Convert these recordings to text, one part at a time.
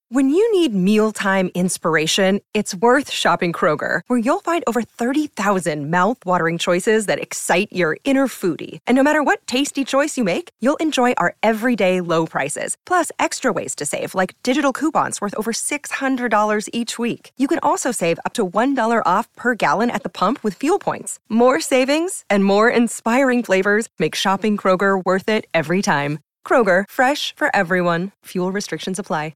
When you need mealtime inspiration, it's worth shopping Kroger, where you'll find over 30,000 mouth-watering choices that excite your inner foodie. And no matter what tasty choice you make, you'll enjoy our everyday low prices, plus extra ways to save, like digital coupons worth over $600 each week. You can also save up to $1 off per gallon at the pump with fuel points. More savings and more inspiring flavors make shopping Kroger worth it every time. Kroger, fresh for everyone. Fuel restrictions apply.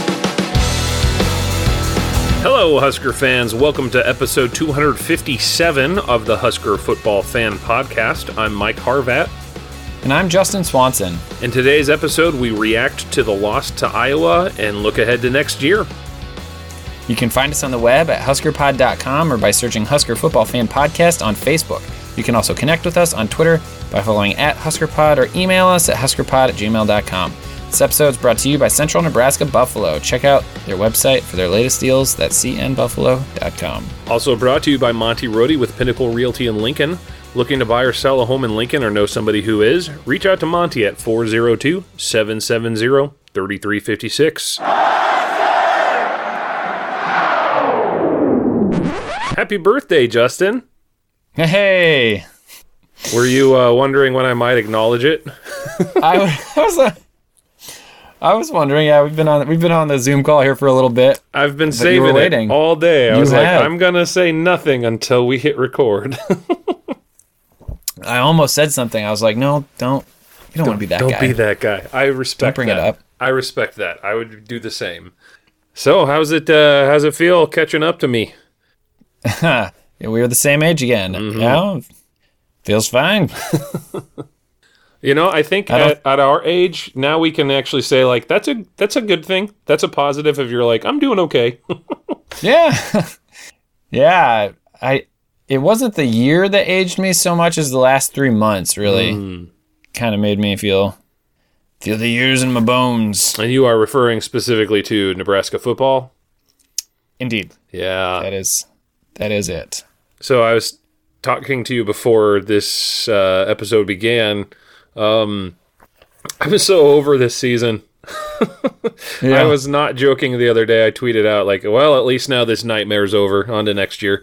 Hello, Husker fans. Welcome to episode 257 of the Husker Football Fan Podcast. I'm Mike Harvat. And I'm Justin Swanson. In today's episode, we react to the loss to Iowa and look ahead to next year. You can find us on the web at huskerpod.com or by searching Husker Football Fan Podcast on Facebook. You can also connect with us on Twitter by following at HuskerPod or email us at huskerpod@gmail.com. This episode is brought to you by Central Nebraska Buffalo. Check out their website for their latest deals. That's cnbuffalo.com. Also brought to you by Monty Rohde with Pinnacle Realty in Lincoln. Looking to buy or sell a home in Lincoln or know somebody who is? Reach out to Monty at 402-770-3356. Happy birthday, Justin. Hey. Were you wondering when I might acknowledge it? I was wondering. Yeah, we've been on the Zoom call here for a little bit. I've been saving it all day. I was like, I'm gonna say nothing until we hit record. I almost said something. I was like, no, don't. You don't want to be that guy. Don't be that guy. I respect. Don't bring it up. I respect that. I would do the same. So, how's it feel catching up to me? Yeah, we're the same age again. Mm-hmm. Yeah, feels fine. You know, I think at our age, now we can actually say, like, that's a good thing. That's a positive if you're like, I'm doing okay. Yeah. Yeah. It wasn't the year that aged me so much as the last 3 months, really. Kind of made me feel the years in my bones. And you are referring specifically to Nebraska football? Indeed. Yeah. That is it. So I was talking to you before this episode began. I was so over this season. Yeah. I was not joking the other day. I tweeted out like, well, at least now this nightmare's over. On to next year.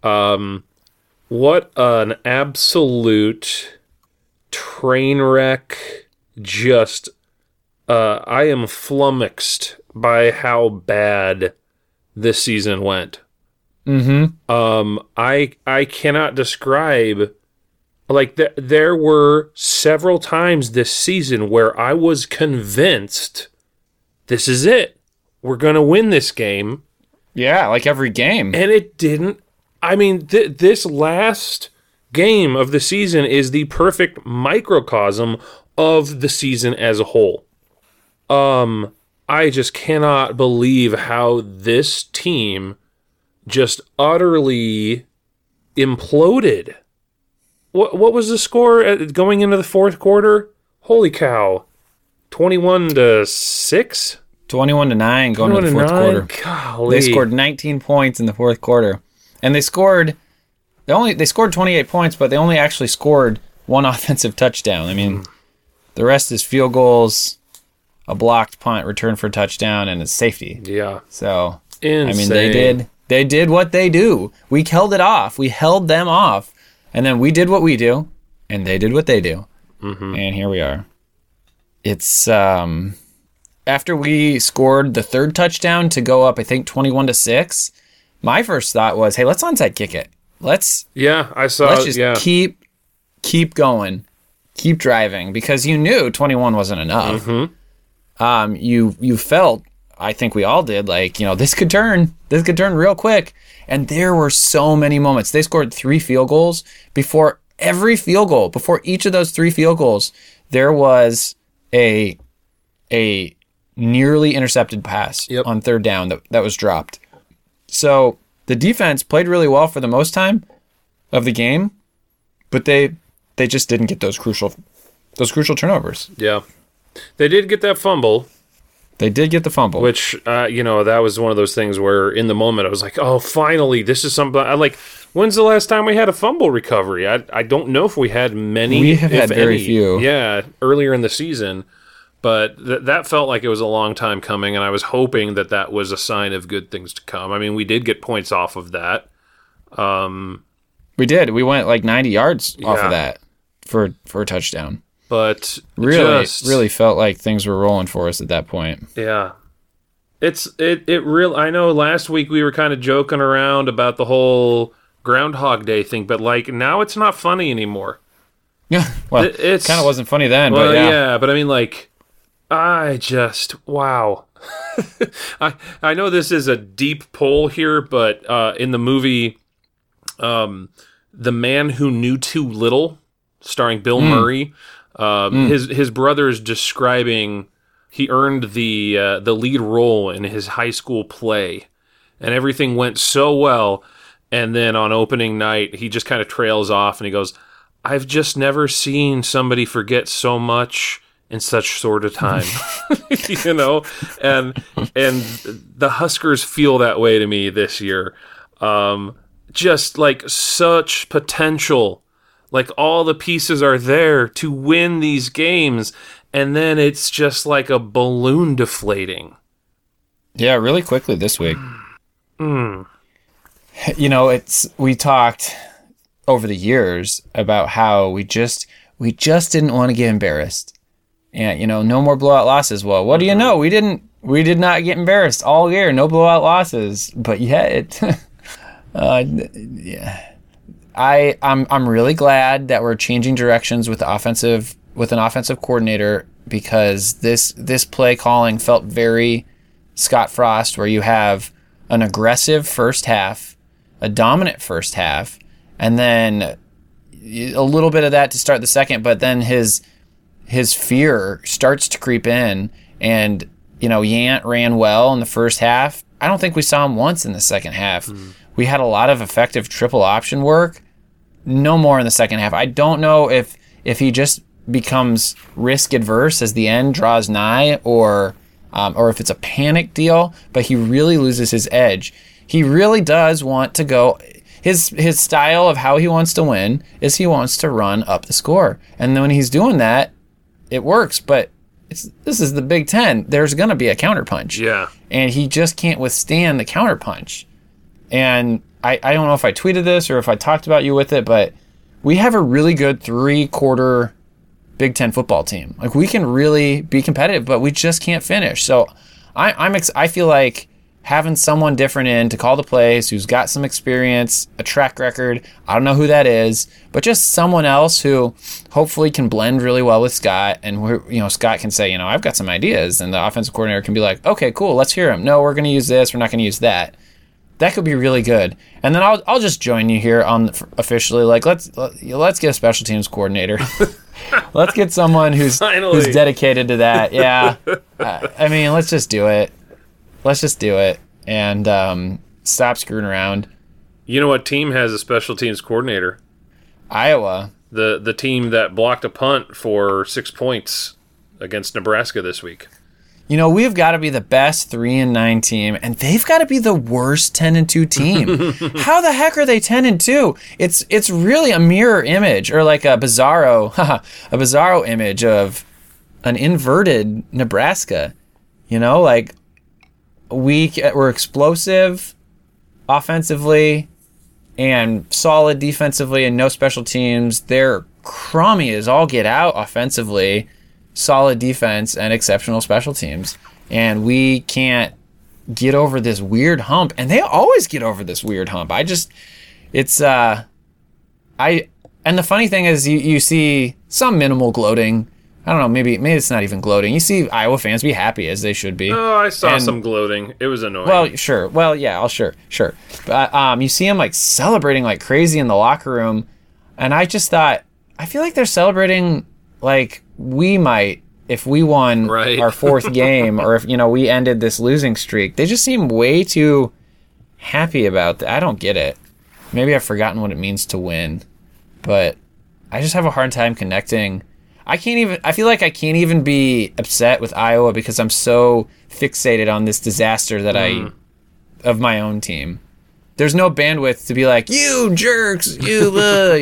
What an absolute train wreck. Just, I am flummoxed by how bad this season went. Mm-hmm. I cannot describe. Like, there were several times this season where I was convinced this is it. We're going to win this game. Yeah, like every game. And it didn't. I mean, this last game of the season is the perfect microcosm of the season as a whole. I just cannot believe how this team just utterly imploded. What was the score going into the fourth quarter? Holy cow. 21-6? 21-9 going into the fourth quarter. Golly. They scored 19 points in the fourth quarter. And they scored 28 points, but they only actually scored one offensive touchdown. I mean, the rest is field goals, a blocked punt, return for a touchdown, and a safety. Yeah. So, insane. I mean, they did what they do. We held it off. We held them off. And then we did what we do, and they did what they do. Mm-hmm. And here we are. It's after we scored the third touchdown to go up, I think 21-6. My first thought was, hey, let's onside kick it. Let's just keep going, keep driving, because you knew 21 wasn't enough. Mm-hmm. You felt, I think we all did, like, this could turn real quick. And there were so many moments. They scored 3 field goals. Before each of those 3 field goals, there was a nearly intercepted pass on third down that was dropped. So the defense played really well for the most time of the game, but they just didn't get those crucial turnovers. Yeah. They did get that fumble. They did get the fumble. Which, that was one of those things where in the moment I was like, oh, finally, this is something. When's the last time we had a fumble recovery? I don't know if we had many. We have had very few. Yeah, earlier in the season. But that felt like it was a long time coming, and I was hoping that was a sign of good things to come. I mean, we did get points off of that. We did. We went like 90 yards off of that for a touchdown. But really felt like things were rolling for us at that point. Yeah. I know last week we were kind of joking around about the whole Groundhog Day thing, but like now it's not funny anymore. Yeah. Well, it kind of wasn't funny then, well, but yeah. But I mean, like, wow. I know this is a deep pull here, but in the movie The Man Who Knew Too Little, starring Bill Murray, his brother is describing he earned the lead role in his high school play, and everything went so well, and then on opening night he just kind of trails off and he goes, I've just never seen somebody forget so much in such short a time. You know, and the Huskers feel that way to me this year. Just like such potential, like all the pieces are there to win these games, and then it's just like a balloon deflating. Yeah, really quickly this week. You know, we talked over the years about how we just didn't want to get embarrassed. And, you know, no more blowout losses. Well, what do you know? We did not get embarrassed all year. No blowout losses. But yet, yeah. I'm really glad that we're changing directions with an offensive coordinator, because this play calling felt very Scott Frost, where you have an aggressive first half, a dominant first half, and then a little bit of that to start the second, but then his fear starts to creep in, and you know, Yant ran well in the first half. I don't think we saw him once in the second half. We had a lot of effective triple option work. No more in the second half. I don't know if he just becomes risk adverse as the end draws nigh, or if it's a panic deal, but he really loses his edge. He really does want to go. His style of how he wants to win is he wants to run up the score. And then when he's doing that, it works, but this is the Big Ten. There's going to be a counterpunch. Yeah. And he just can't withstand the counterpunch. And I don't know if I tweeted this or if I talked about you with it, but we have a really good 3-quarter Big Ten football team. Like, we can really be competitive, but we just can't finish. So I feel like having someone different in to call the plays, who's got some experience, a track record. I don't know who that is, but just someone else who hopefully can blend really well with Scott. And Scott can say, I've got some ideas, and the offensive coordinator can be like, okay, cool, let's hear them. No, we're going to use this. We're not going to use that. That could be really good. And then I'll just join you here on officially. Like, let's get a special teams coordinator. Let's get someone who's dedicated to that. Yeah. I mean, let's just do it. Let's just do it and stop screwing around. You know what team has a special teams coordinator? Iowa. The team that blocked a punt for 6 points against Nebraska this week. We've got to be the best 3-9 team, and they've got to be the worst 10-2 team. How the heck are they 10-2? It's really a mirror image, or like a bizarro image of an inverted Nebraska. Like, we're explosive offensively and solid defensively, and no special teams. They're crummy as all get out offensively. Solid defense and exceptional special teams, and we can't get over this weird hump, and they always get over this weird hump. And the funny thing is you see some minimal gloating. I don't know, maybe it's not even gloating. You see Iowa fans be happy, as they should be. Oh, I saw some gloating. It was annoying. Well, sure. Well, yeah, sure. But you see them like celebrating like crazy in the locker room, and I just thought, I feel like they're celebrating like we might if we won our fourth game, or if we ended this losing streak. They just seem way too happy about that. I don't get it. Maybe I've forgotten what it means to win, but I just have a hard time connecting. I feel like I can't even be upset with Iowa because I'm so fixated on this disaster that of my own team. There's no bandwidth to be like, you jerks,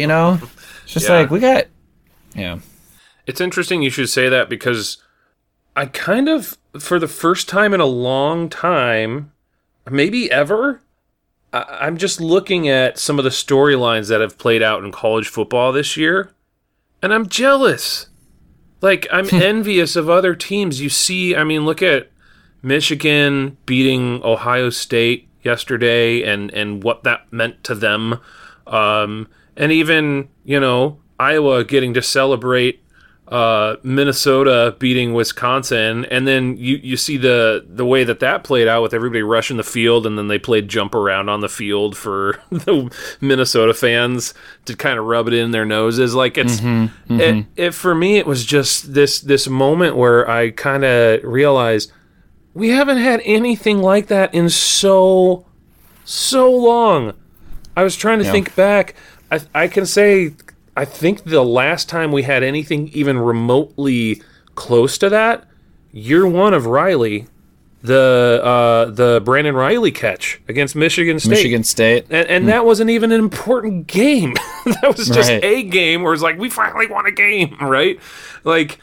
It's just like, we got, yeah. It's interesting you should say that, because I kind of, for the first time in a long time, maybe ever, I'm just looking at some of the storylines that have played out in college football this year, and I'm jealous. Like, I'm envious of other teams. You see, I mean, look at Michigan beating Ohio State yesterday and what that meant to them. And even, Iowa getting to celebrate Minnesota beating Wisconsin, and then you see the way that played out with everybody rushing the field, and then they played jump around on the field for the Minnesota fans to kind of rub it in their noses. Like it for me, it was just this moment where I kind of realized we haven't had anything like that in so long. I was trying to think back. I can say, I think the last time we had anything even remotely close to that, year one of Riley, the Brandon Riley catch against Michigan State. And that wasn't even an important game. That was just a game where it's like, we finally won a game, right? Like,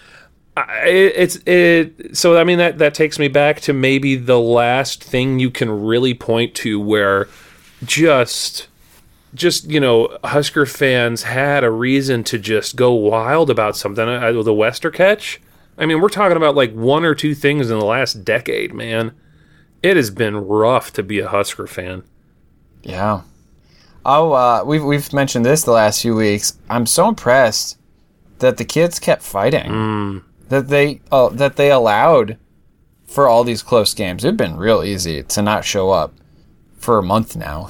so I mean, that takes me back to maybe the last thing you can really point to where just Husker fans had a reason to just go wild about something. The Wester catch. I mean, we're talking about like one or two things in the last decade, man. It has been rough to be a Husker fan. Yeah. Oh, we've mentioned this the last few weeks. I'm so impressed that the kids kept fighting. That they allowed for all these close games. It'd been real easy to not show up for a month now.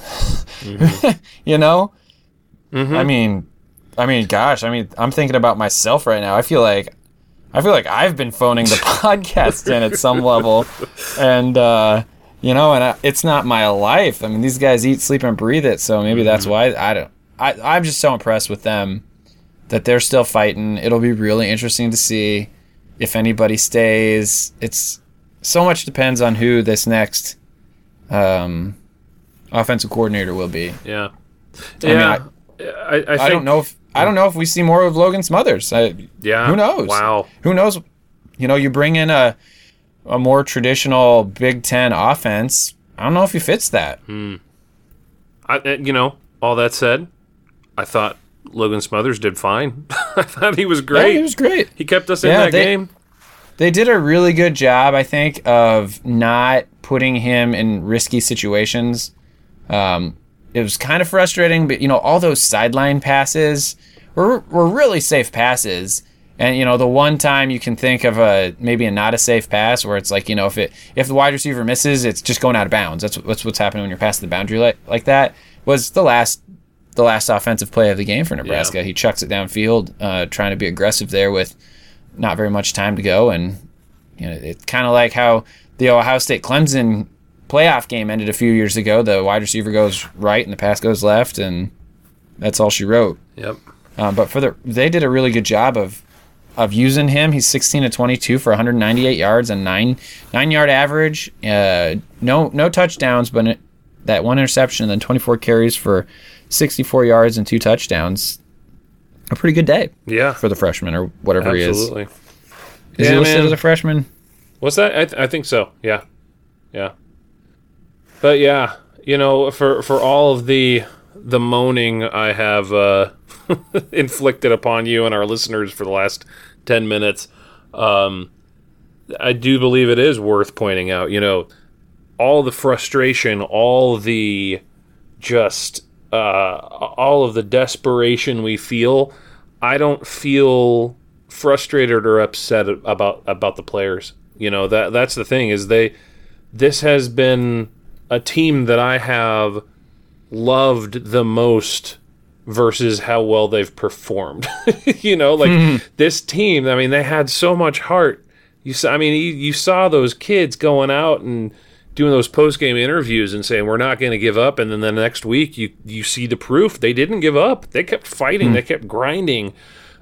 I mean, gosh, I'm thinking about myself right now. I feel like I've been phoning the podcast in at some level, and it's not my life. I mean, these guys eat, sleep, and breathe it. So maybe that's why I'm just so impressed with them that they're still fighting. It'll be really interesting to see if anybody stays. It's so much depends on who this next offensive coordinator will be. Yeah. I don't know if we see more of Logan Smothers. Who knows? Wow. Who knows? You bring in a more traditional Big Ten offense. I don't know if he fits that. All that said, I thought Logan Smothers did fine. I thought he was great. Yeah, he was great. He kept us in that game. They did a really good job, I think, of not putting him in risky situations. It was kind of frustrating, but all those sideline passes were really safe passes. And the one time you can think of maybe a not a safe pass where it's like, if the wide receiver misses, it's just going out of bounds. That's what's happening when you're past the boundary like that. Was the last offensive play of the game for Nebraska. Yeah. He chucks it downfield, trying to be aggressive there with not very much time to go, and it's kind of like how the Ohio State Clemson playoff game ended a few years ago. The wide receiver goes right and the pass goes left, and that's all she wrote. Yep. But they did a really good job of using him. He's 16 of 22 for 198 yards and 9-yard average. No touchdowns, but that one interception, and then 24 carries for 64 yards and 2 touchdowns. A pretty good day. Yeah. For the freshman or whatever he is. Absolutely. Is he listed as a freshman? What's that? I think so. Yeah. Yeah. But yeah, for all of the moaning I have inflicted upon you and our listeners for the last 10 minutes, I do believe it is worth pointing out, all the frustration, all the just all of the desperation we feel. I don't feel frustrated or upset about the players. That's the thing is this has been a team that I have loved the most versus how well they've performed. This team, I mean, they had so much heart. You saw those kids going out and doing those post-game interviews and saying, we're not going to give up. And then the next week you see the proof. They didn't give up. They kept fighting. They kept grinding.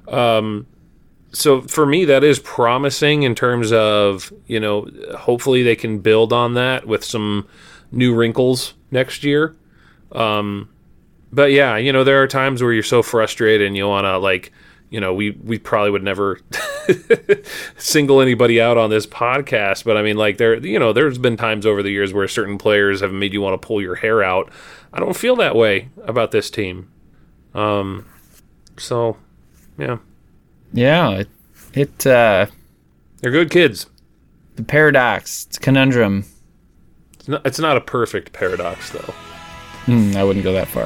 So for me, that is promising in terms of, hopefully they can build on that with some new wrinkles next year. But yeah, there are times where you're so frustrated and you want to we probably would never single anybody out on this podcast, but I mean, like, there's been times over the years where certain players have made you want to pull your hair out. I don't feel that way about this team. So, yeah. Yeah, they're good kids. The paradox, it's a conundrum. It's not a perfect paradox, though. I wouldn't go that far.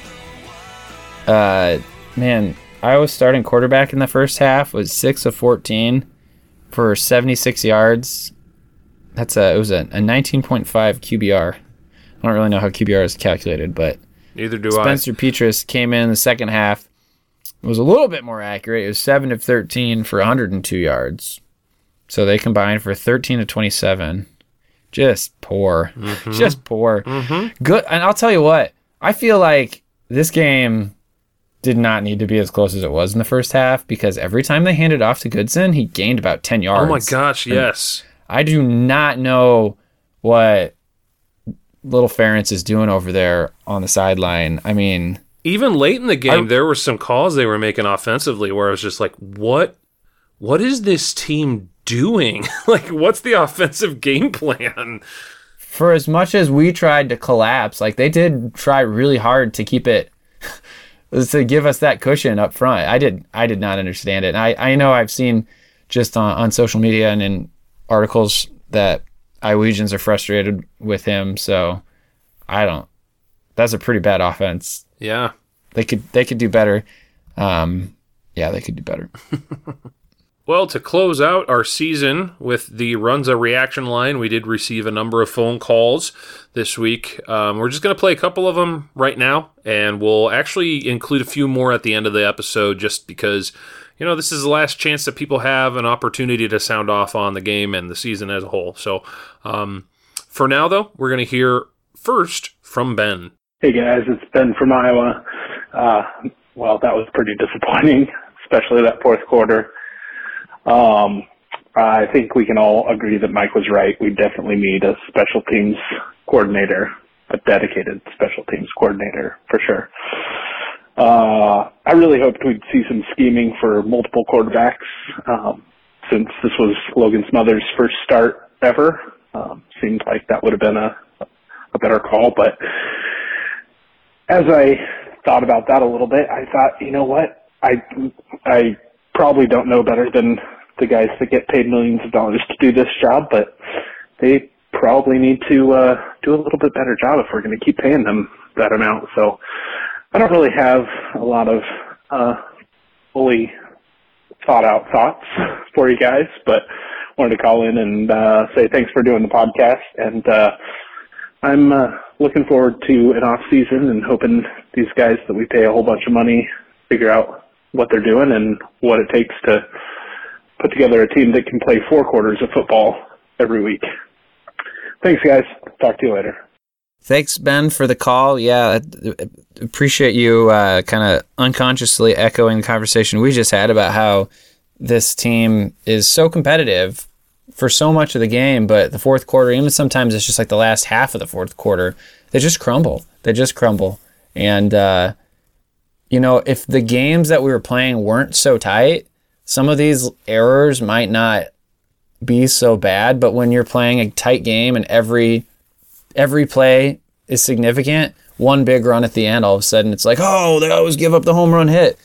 Yeah. Man, Iowa's starting quarterback in the first half was 6 of 14 for 76 yards. It was a 19.5 QBR. I don't really know how QBR is calculated, but neither do Spencer Petras came in the second half. It was a little bit more accurate. It was 7 of 13 for 102 yards. So they combined for 13 of 27. Just poor. Mm-hmm. Just poor. Mm-hmm. Good. And I'll tell you what, I feel like this game did not need to be as close as it was in the first half, because every time they handed off to Goodson, he gained about 10 yards. Oh my gosh, yes. And I do not know what Little Ferentz is doing over there on the sideline. I mean, even late in the game, there were some calls they were making offensively where I was just like, what is this team doing? Like, what's the offensive game plan? For as much as we tried to collapse, like, they did try really hard to keep it, to give us that cushion up front. I did not understand it. And I know I've seen just on social media and in articles that Iowegians are frustrated with him. So that's a pretty bad offense. Yeah. They could do better. They could do better. Well, to close out our season with the Runza reaction line, we did receive a number of phone calls this week. We're just going to play a couple of them right now, and we'll actually include a few more at the end of the episode just because, this is the last chance that people have an opportunity to sound off on the game and the season as a whole. So for now, though, we're going to hear first from Ben. Hey, guys, it's Ben from Iowa. Well, that was pretty disappointing, especially that fourth quarter. I think we can all agree that Mike was right. We definitely need a special teams coordinator, a dedicated special teams coordinator for sure. I really hoped we'd see some scheming for multiple quarterbacks, since this was Logan Smothers' first start ever. Seemed like that would have been a better call, but as I thought about that a little bit, I thought, you know what? I probably don't know better than the guys that get paid millions of dollars to do this job, but they probably need to do a little bit better job if we're going to keep paying them that amount. So I don't really have a lot of fully thought out thoughts for you guys, but wanted to call in and say thanks for doing the podcast. And I'm looking forward to an off season and hoping these guys that we pay a whole bunch of money figure out what they're doing and what it takes to put together a team that can play 4 quarters of football every week. Thanks, guys. Talk to you later. Thanks, Ben, for the call. Yeah, appreciate you kind of unconsciously echoing the conversation we just had about how this team is so competitive for so much of the game, but the fourth quarter, even sometimes it's just like the last half of the fourth quarter, they just crumble. And, if the games that we were playing weren't so tight, some of these errors might not be so bad, but when you're playing a tight game and every play is significant, one big run at the end, all of a sudden it's like, oh, they always give up the home run hit.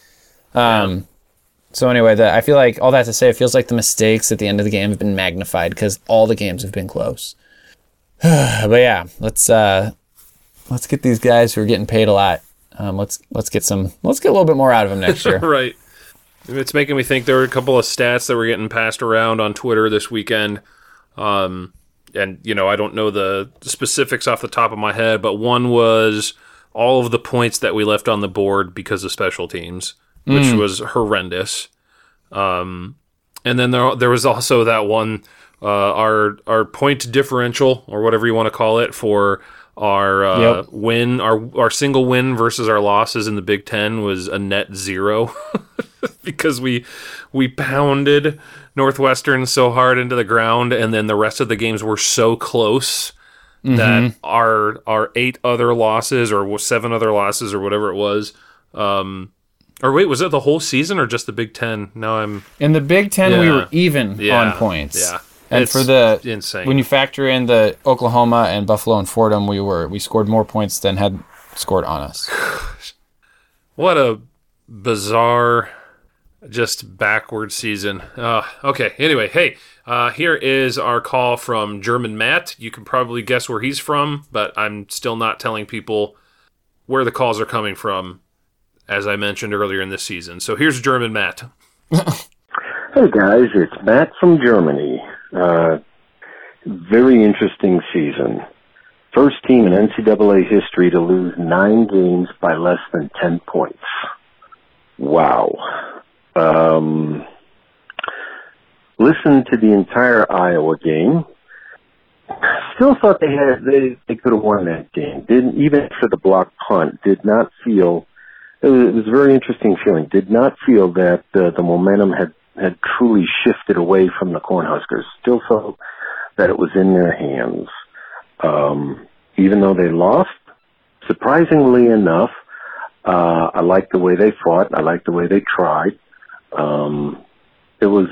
So anyway, I feel like all that to say, it feels like the mistakes at the end of the game have been magnified because all the games have been close. But yeah, let's get these guys who are getting paid a lot. Let's get a little bit more out of them next year. Right. It's making me think there were a couple of stats that were getting passed around on Twitter this weekend. And, I don't know the specifics off the top of my head, but one was all of the points that we left on the board because of special teams, which was horrendous. And then there was also that one, our point differential, or whatever you want to call it, for our win, our single win versus our losses in the Big Ten was a net 0 because we pounded Northwestern so hard into the ground, and then the rest of the games were so close that our 8 other losses or 7 other losses or whatever it was Or wait, was it the whole season or just the Big Ten? Now I'm... In the Big Ten, we were even on points. Yeah. And it's for the insane. When you factor in the Oklahoma and Buffalo and Fordham, we scored more points than had scored on us. What a bizarre, just backward season. Okay, anyway, hey, here is our call from German Matt. You can probably guess where he's from, but I'm still not telling people where the calls are coming from, as I mentioned earlier in this season. So here's German Matt. Hey guys, it's Matt from Germany. Very interesting season. First team in NCAA history to lose 9 games by less than 10 points. Wow. Listened to the entire Iowa game. Still thought they could have won that game. Didn't, even for the blocked punt, did not feel, it was a very interesting feeling. Did not feel that the momentum had truly shifted away from the Cornhuskers. Still felt that it was in their hands. Even though they lost, surprisingly enough, I liked the way they fought. I liked the way they tried. It was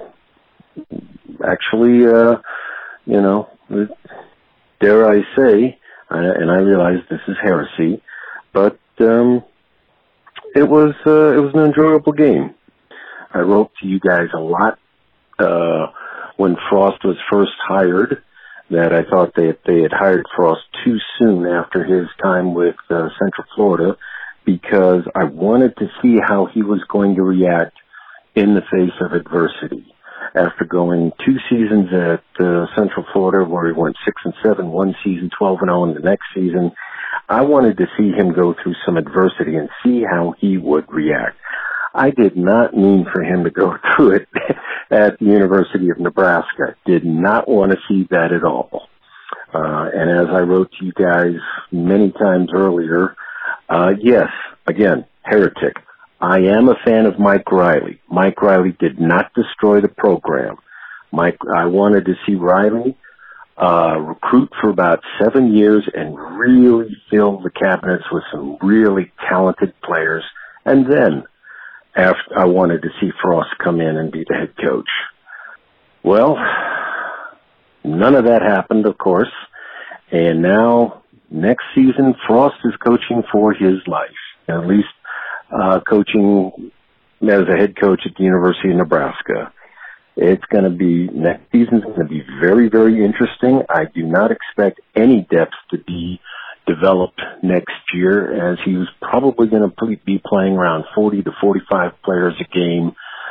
dare I say, and I realize this is heresy, but it was an enjoyable game. I wrote to you guys a lot when Frost was first hired, that I thought they had hired Frost too soon after his time with Central Florida, because I wanted to see how he was going to react in the face of adversity. After going 2 seasons at Central Florida, where he went 6-7, one season 12-0, and the next season, I wanted to see him go through some adversity and see how he would react. I did not mean for him to go through it at the University of Nebraska. Did not want to see that at all. And as I wrote to you guys many times earlier, yes, again, heretic. I am a fan of Mike Riley. Mike Riley did not destroy the program. I wanted to see Riley recruit for about 7 years and really fill the cabinets with some really talented players. And then I wanted to see Frost come in and be the head coach. Well, none of that happened, of course. And now, next season, Frost is coaching for his life, at least coaching as a head coach at the University of Nebraska. Next season's going to be very, very interesting. I do not expect any depth to be developed next year, as he was probably going to be playing around 40 to 45 players a game.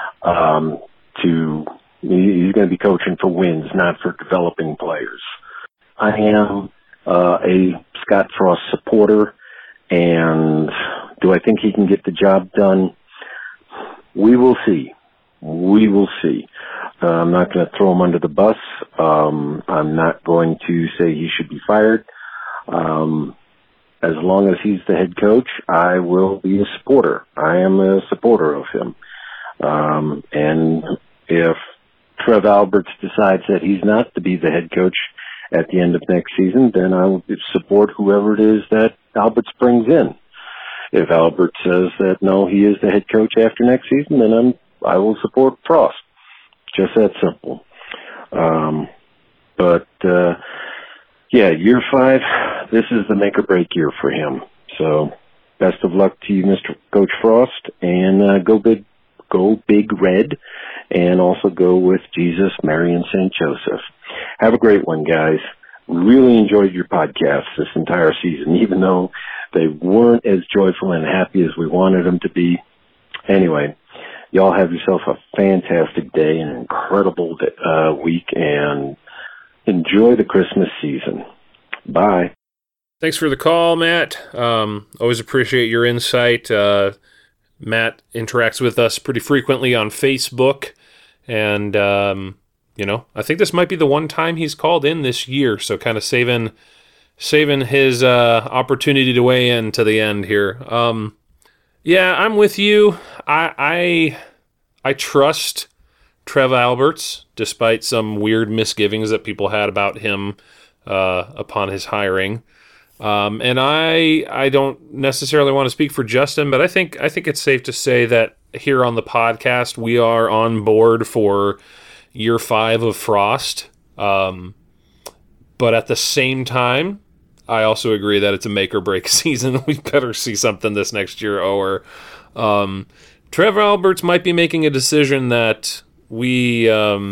He's going to be coaching for wins, not for developing players. I am a Scott Frost supporter, and do I think he can get the job done? We will see. We will see. I'm not going to throw him under the bus. I'm not going to say he should be fired. As long as he's the head coach, I will be a supporter. I am a supporter of him. And if Trev Alberts decides that he's not to be the head coach at the end of next season, then I will support whoever it is that Alberts brings in. If Alberts says that no, he is the head coach after next season, then I will support Frost. Just that simple. Year 5, this is the make or break year for him. So best of luck to you, Mr. Coach Frost, and go big red, and also go with Jesus, Mary, and St. Joseph. Have a great one, guys. Really enjoyed your podcast this entire season, even though they weren't as joyful and happy as we wanted them to be. Anyway, y'all have yourself a fantastic day, an incredible week, and enjoy the Christmas season. Bye. Thanks for the call, Matt. Always appreciate your insight. Matt interacts with us pretty frequently on Facebook, and I think this might be the one time he's called in this year, so kind of saving his opportunity to weigh in to the end here. Yeah, I'm with you. I trust Trev Alberts, despite some weird misgivings that people had about him upon his hiring. And I don't necessarily want to speak for Justin, but I think it's safe to say that here on the podcast we are on board for year 5 of Frost. But at the same time, I also agree that it's a make or break season. We better see something this next year, or Trevor Alberts might be making a decision that we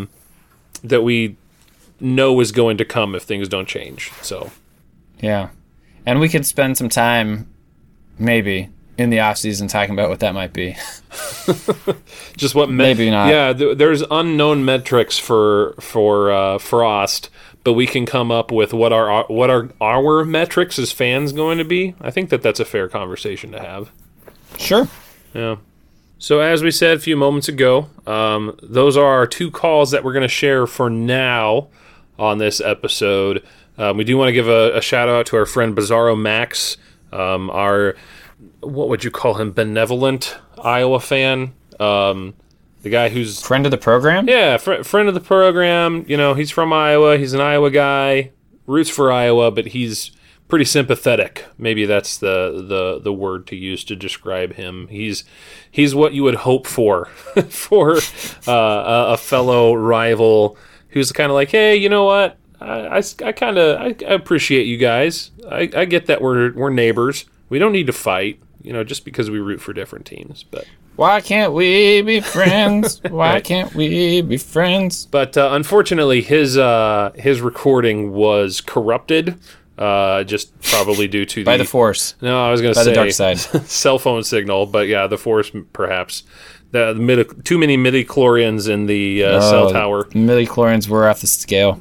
know is going to come if things don't change. So, yeah. And we could spend some time, maybe, in the offseason talking about what that might be. Just what maybe not. Yeah, there's unknown metrics for Frost, but we can come up with what are our metrics as fans going to be. I think that's a fair conversation to have. Sure. Yeah. So as we said a few moments ago, those are our 2 calls that we're going to share for now on this episode. We do want to give a shout out to our friend Bizarro Max, our, what would you call him, benevolent Iowa fan. The guy who's... Friend of the program? Yeah, friend of the program. You know, he's from Iowa. He's an Iowa guy. Roots for Iowa, but he's pretty sympathetic. Maybe that's the word to use to describe him. He's what you would hope for a fellow rival who's kind of like, hey, you know what? I appreciate you guys. I get that we're neighbors. We don't need to fight, you know, just because we root for different teams. But why can't we be friends? Why can't we be friends? But unfortunately, his recording was corrupted. Just probably due to by the Force. No, I was going to say the dark side. Cell phone signal, but yeah, the Force perhaps. Too many midi-chlorians in the cell tower. Midi-chlorians were off the scale.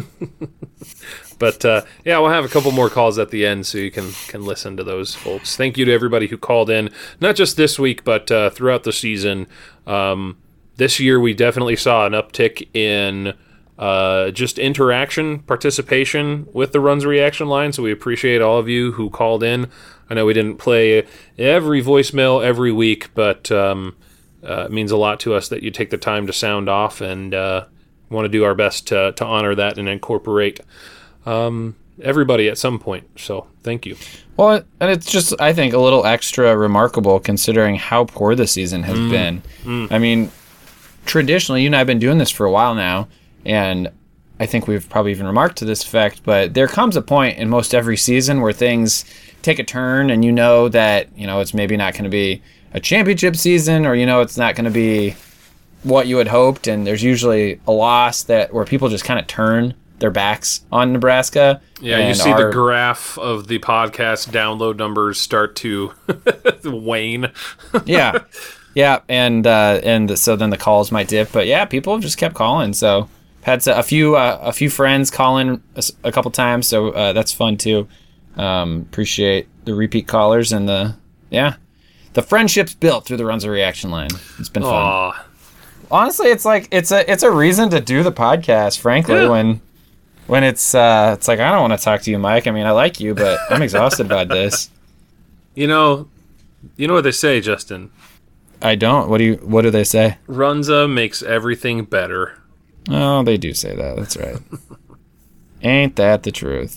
But yeah, we'll have a couple more calls at the end, so you can listen to those, folks. Thank you to everybody who called in, not just this week, but throughout the season. This year, we definitely saw an uptick in just interaction, participation with the Runs Reaction line, so we appreciate all of you who called in. I know we didn't play every voicemail every week, but it means a lot to us that you take the time to sound off, and want to do our best to honor that and incorporate everybody at some point. So thank you. Well, and it's just, I think, a little extra remarkable considering how poor the season has been. I mean, traditionally, you and I have been doing this for a while now, and I think we've probably even remarked to this effect, but there comes a point in most every season where things take a turn, and you know that, you know, it's maybe not going to be a championship season, or, you know, it's not going to be what you had hoped, and there's usually a loss where people just kind of turn their backs on Nebraska. Yeah, you see the graph of the podcast download numbers start to wane. Yeah, and so then the calls might dip, but yeah, people have just kept calling. So had a few friends call in a couple times, so that's fun too. Appreciate the repeat callers and the friendships built through the Runs of Reaction line. It's been fun. Honestly, it's like it's a reason to do the podcast. Frankly, when it's like, I don't want to talk to you, Mike. I mean, I like you, but I'm exhausted about this. You know what they say, Justin. I don't. What do they say? Runza makes everything better. Oh, they do say that. That's right. Ain't that the truth?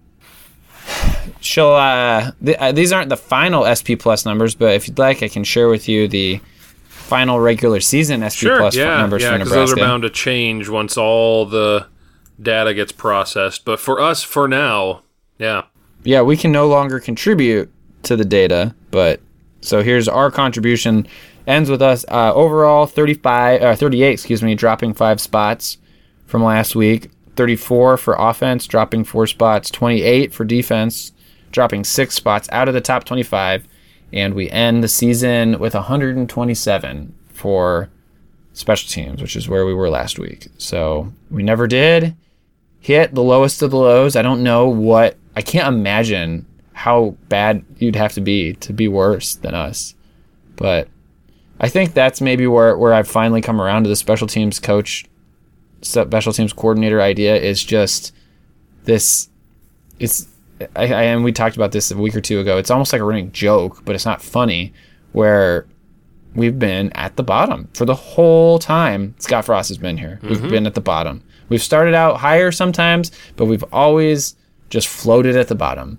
These aren't the final SP Plus numbers, but if you'd like, I can share with you the final regular season SP Plus numbers for Nebraska. Because those are bound to change once all the data gets processed. But for us, for now, yeah, we can no longer contribute to the data. But so here's our contribution. Ends with us overall 38, dropping 5 spots from last week. 34 for offense, dropping 4 spots. 28 for defense, dropping 6 spots out of the top 25. And we end the season with 127 for special teams, which is where we were last week. So we never did hit the lowest of the lows. I don't know I can't imagine how bad you'd have to be worse than us. But I think that's maybe where I've finally come around to the special teams coach, special teams coordinator idea is just this. And we talked about this a week or two ago. It's almost like a running joke, but it's not funny, where we've been at the bottom for the whole time Scott Frost has been here. We've been at the bottom. We've started out higher sometimes, but we've always just floated at the bottom.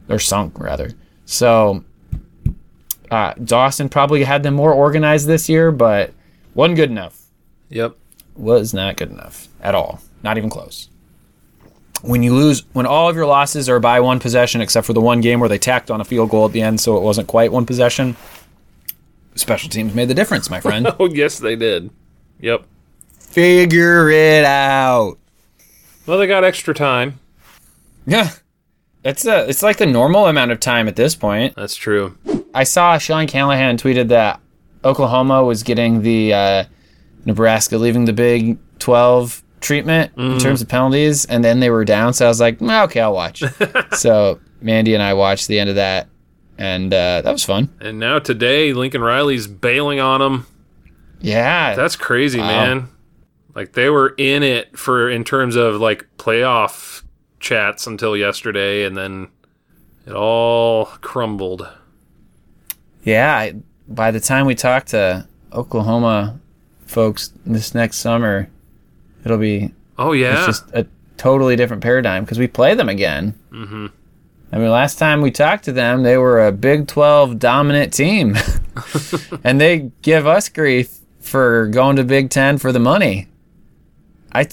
or sunk rather. So Dawson probably had them more organized this year, but wasn't good enough. Yep. Was not good enough at all. Not even close. When you lose, when all of your losses are by one possession, except for the one game where they tacked on a field goal at the end, so it wasn't quite one possession, special teams made the difference, my friend. Oh, yes, they did. Yep. Figure it out. Well, they got extra time. Yeah. It's like the normal amount of time at this point. That's true. I saw Sean Callahan tweeted that Oklahoma was getting the Nebraska leaving the Big 12 treatment in terms of penalties, and then they were down, so I was like, okay, I'll watch. So Mandy and I watched the end of that, and that was fun. And now today, Lincoln Riley's bailing on them. Yeah. That's crazy, man. Like, they were in it in terms of, like, playoff chats until yesterday, and then it all crumbled. Yeah, by the time we talk to Oklahoma folks this next summer, it'll be... Oh, yeah? It's just a totally different paradigm, because we play them again. Mm-hmm. I mean, last time we talked to them, they were a Big 12 dominant team. And they give us grief for going to Big 10 for the money. I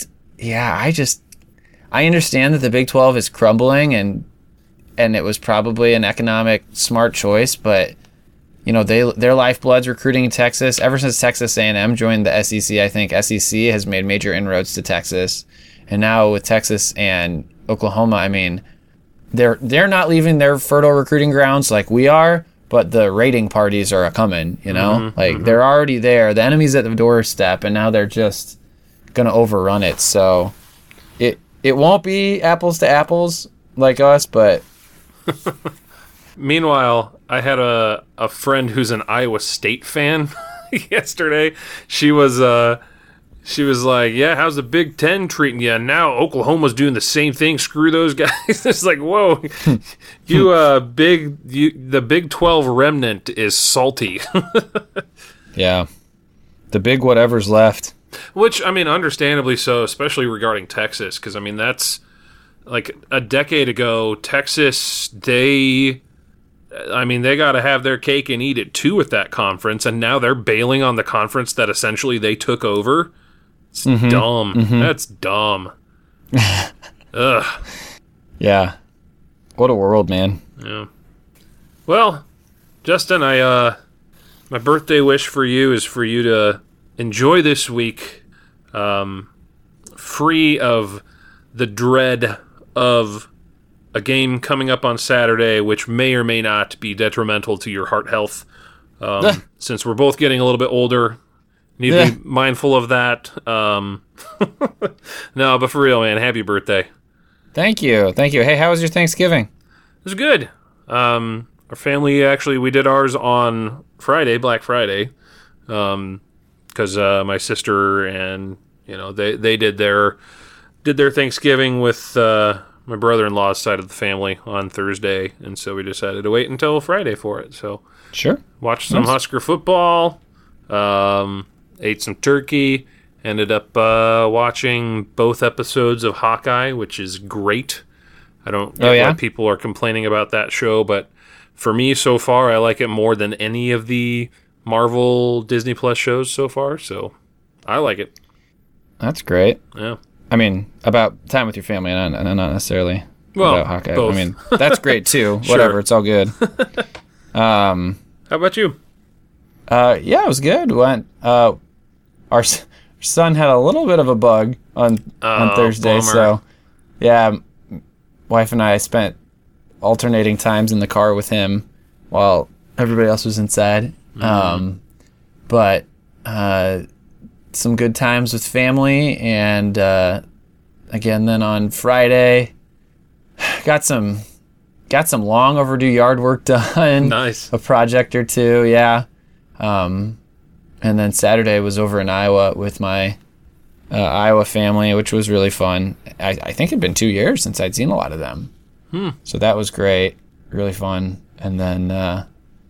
understand that the Big 12 is crumbling, and it was probably an economic smart choice, but you know, their lifeblood's recruiting in Texas. Ever since Texas A&M joined the SEC, I think SEC has made major inroads to Texas. And now with Texas and Oklahoma, I mean, they're not leaving their fertile recruiting grounds like we are, but the rating parties are coming, you know? They're already there. The enemy's at the doorstep, and now they're just going to overrun it. So it won't be apples to apples like us, but... Meanwhile, I had a friend who's an Iowa State fan yesterday. She was like, yeah, how's the Big Ten treating you? And now Oklahoma's doing the same thing. Screw those guys. It's like, whoa, the Big 12 remnant is salty. Yeah. The big whatever's left. Which, I mean, understandably so, especially regarding Texas, because, I mean, that's like a decade ago, Texas, they got to have their cake and eat it too with that conference, and now they're bailing on the conference that essentially they took over. It's dumb. That's dumb. Ugh. Yeah. What a world, man. Yeah. Well, Justin, my birthday wish for you is for you to enjoy this week, free of the dread of a game coming up on Saturday, which may or may not be detrimental to your heart health. Since we're both getting a little bit older, need to be mindful of that. No, but for real, man, happy birthday. Thank you. Hey, how was your Thanksgiving? It was good. Our family, actually, we did ours on Friday, Black Friday, because my sister and, you know, they did their Thanksgiving with my brother-in-law's side of the family on Thursday, and so we decided to wait until Friday for it. So sure, watched some Husker football, ate some turkey, ended up watching both episodes of Hawkeye, which is great. I don't get why people are complaining about that show, but for me so far, I like it more than any of the Marvel Disney Plus shows so far, so I like it. That's great. Yeah. I mean, about time with your family, and not necessarily about Hawkeye. Both. I mean, that's great too. Sure. Whatever, it's all good. How about you? Yeah, it was good. Our son had a little bit of a bug on Thursday, bummer. so yeah, wife and I spent alternating times in the car with him while everybody else was inside. But some good times with family, and again, then on Friday, got some long overdue yard work done. Nice. A project or two, yeah. And then Saturday was over in Iowa with my Iowa family, which was really fun. I think it'd been 2 years since I'd seen a lot of them. So that was great, really fun. And then,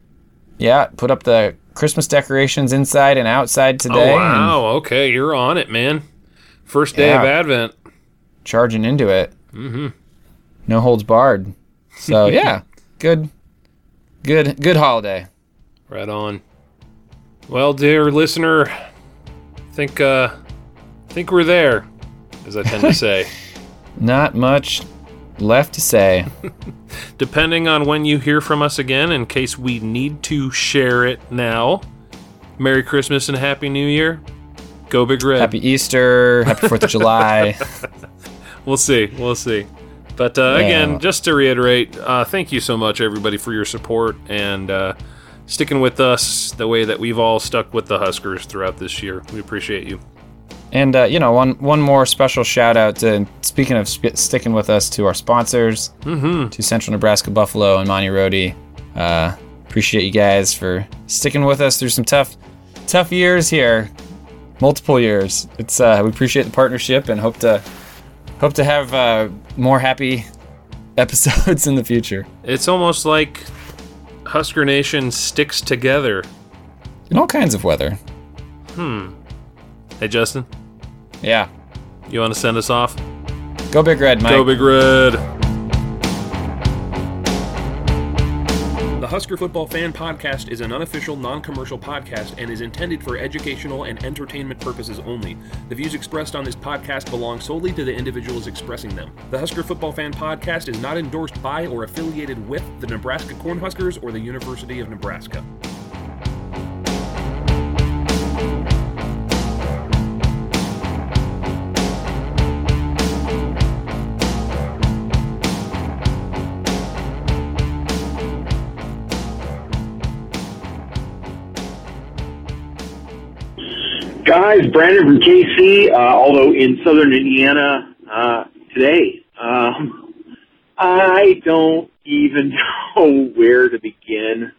put up the Christmas decorations inside and outside today. Oh, wow. Okay, you're on it, man. First day of Advent. Charging into it. No holds barred. So, yeah. good holiday. Right on. Well, dear listener, I think we're there, as I tend to say. Not much left to say. Depending on when you hear from us again, in case we need to share it now, Merry Christmas and Happy New Year. Go Big Red. Happy Easter. Happy 4th of July. We'll see. But again, just to reiterate, thank you so much, everybody, for your support and sticking with us the way that we've all stuck with the Huskers throughout this year. We appreciate you. And, one more special shout out to, speaking of sticking with us, to our sponsors, to Central Nebraska Buffalo and Monty Rohde. Appreciate you guys for sticking with us through some tough years here, multiple years. It's we appreciate the partnership and hope to have more happy episodes in the future. It's almost like Husker Nation sticks together in all kinds of weather. Hey, Justin. Yeah. You want to send us off? Go Big Red, Mike. Go Big Red. The Husker Football Fan Podcast is an unofficial, non-commercial podcast and is intended for educational and entertainment purposes only. The views expressed on this podcast belong solely to the individuals expressing them. The Husker Football Fan Podcast is not endorsed by or affiliated with the Nebraska Cornhuskers or the University of Nebraska. Guys, Brandon from KC, although in southern Indiana today. I don't even know where to begin.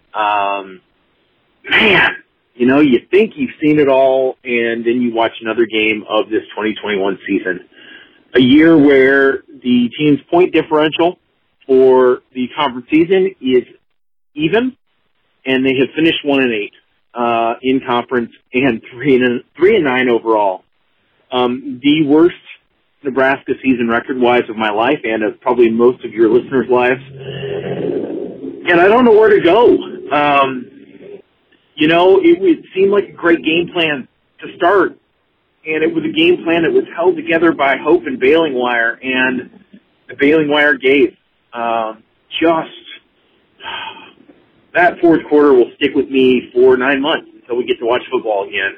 Man, you think you've seen it all, and then you watch another game of this 2021 season. A year where the team's point differential for the conference season is even, and they have finished 1-8. In conference and 3-9 overall. The worst Nebraska season record-wise of my life and of probably most of your listeners' lives. And I don't know where to go. It seemed like a great game plan to start. And it was a game plan that was held together by hope and bailing wire. And the bailing wire gave. That fourth quarter will stick with me for 9 months until we get to watch football again.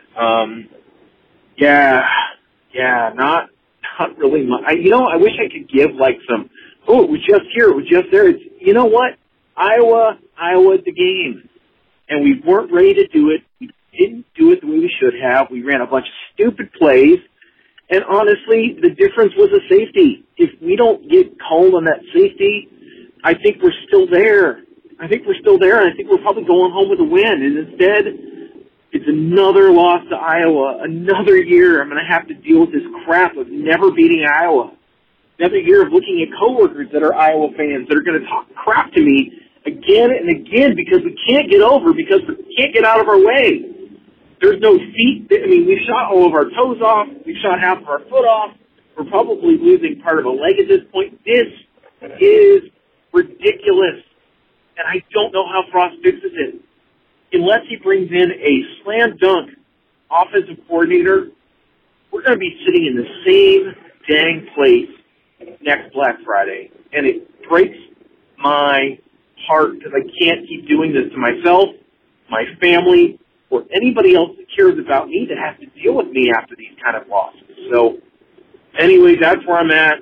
Not really much. I wish I could give some, it was just here, it was just there. It's, you know what? Iowa at the game. And we weren't ready to do it. We didn't do it the way we should have. We ran a bunch of stupid plays. And honestly, the difference was a safety. If we don't get called on that safety, I think we're still there. And I think we're probably going home with a win. And instead, it's another loss to Iowa. Another year I'm going to have to deal with this crap of never beating Iowa. Another year of looking at coworkers that are Iowa fans that are going to talk crap to me again and again because we can't get out of our way. There's no feet. We've shot all of our toes off. We've shot half of our foot off. We're probably losing part of a leg at this point. This is ridiculous. And I don't know how Frost fixes it. Unless he brings in a slam dunk offensive coordinator, we're going to be sitting in the same dang place next Black Friday. And it breaks my heart because I can't keep doing this to myself, my family, or anybody else that cares about me that has to deal with me after these kind of losses. So, anyway, that's where I'm at.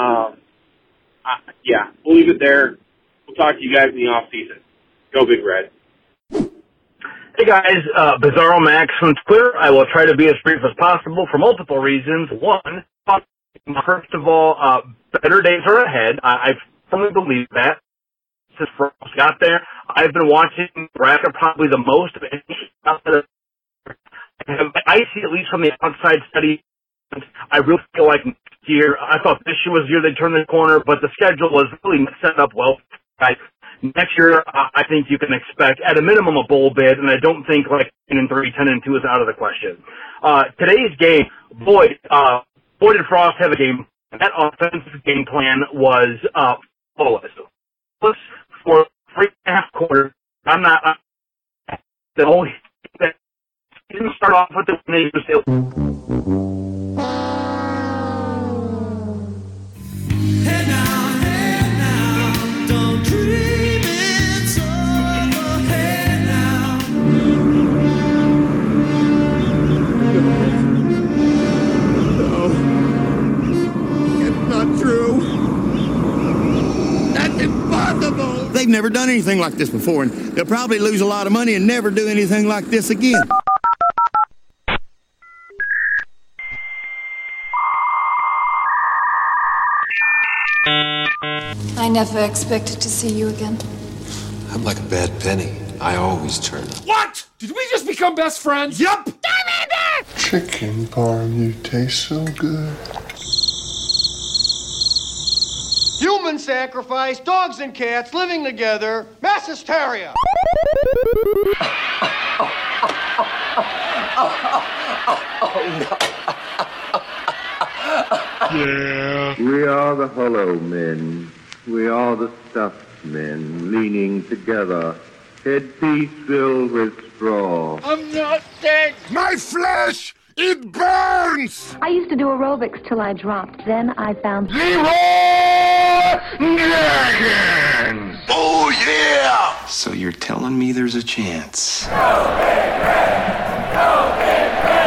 We'll leave it there. We'll talk to you guys in the off season. Go Big Red. Hey guys, Bizarro Max from Twitter. I will try to be as brief as possible for multiple reasons. One, first of all, better days are ahead. I firmly believe that. Since Frost got there, I've been watching Nebraska probably the most of any. I see, at least from the outside study, I really feel like next year, I thought this year was the year they turned the corner, but the schedule was really set up well. Next year, I think you can expect, at a minimum, a bowl bid, and I don't think 10-3, 10-2 is out of the question. Today's game, Boyd and Frost have a game. That offensive game plan was flawless. For I'm not. The whole didn't start off with the neighbors. Don't dream it's over. Hey now. No. It's not true. That's impossible. They've never done anything like this before, and they'll probably lose a lot of money and never do anything like this again. I never expected to see you again. I'm like a bad penny. I always turn up. What? Did we just become best friends? Yup! Chicken parm, you taste so good. Human sacrifice, dogs and cats living together, mass hysteria. Yeah. We are the hollow men. We are the stuffed men, leaning together, headpiece filled with straw. I'm not dead. My flesh, it burns! I used to do aerobics till I dropped. Then I found Leroy Jenkins! Oh, yeah! So you're telling me there's a chance? Go Big Red! Go Big Red!